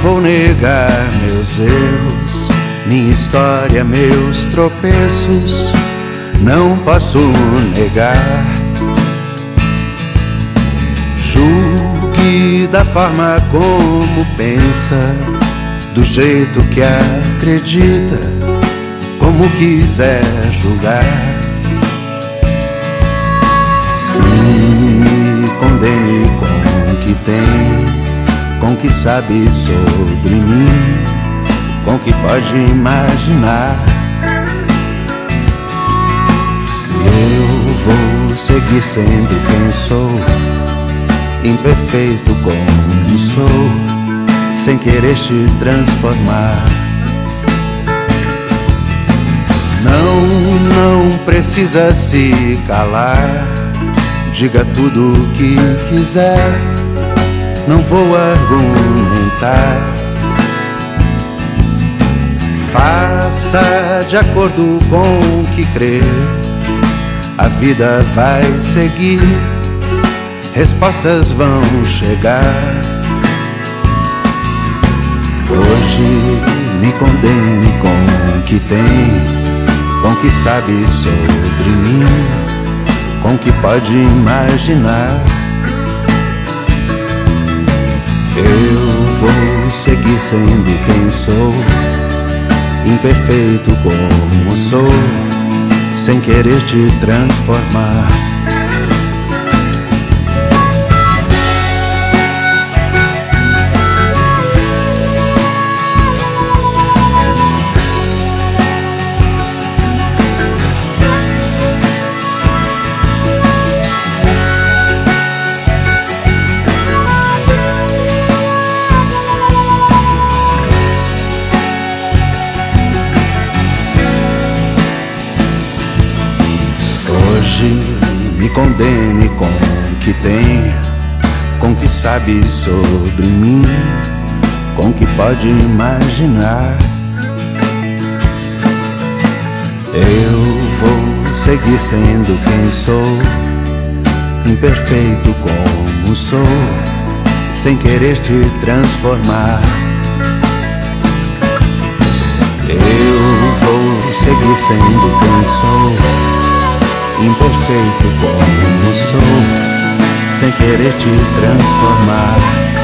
vou negar meus erros, minha história, meus tropeços, não posso negar. Julgue da forma como pensa, do jeito que acredita, como quiser julgar. Sim, me condene com o que tem, com o que sabe sobre mim, com o que pode imaginar. Eu vou seguir sendo quem sou, imperfeito como sou, sem querer te transformar. Não precisa se calar, diga tudo o que quiser, não vou argumentar. Faça de acordo com o que crê, a vida vai seguir, respostas vão chegar. Hoje me condene com o que tem, com o que sabe sobre mim, com o que pode imaginar. Eu vou seguir sendo quem sou, imperfeito como sou, sem querer te transformar. Hoje me condene com o que tem, com o que sabe sobre mim, com o que pode imaginar. Eu vou seguir sendo quem sou, imperfeito como sou, sem querer te transformar. Eu vou seguir sendo quem sou, imperfeito como sou, sem querer te transformar.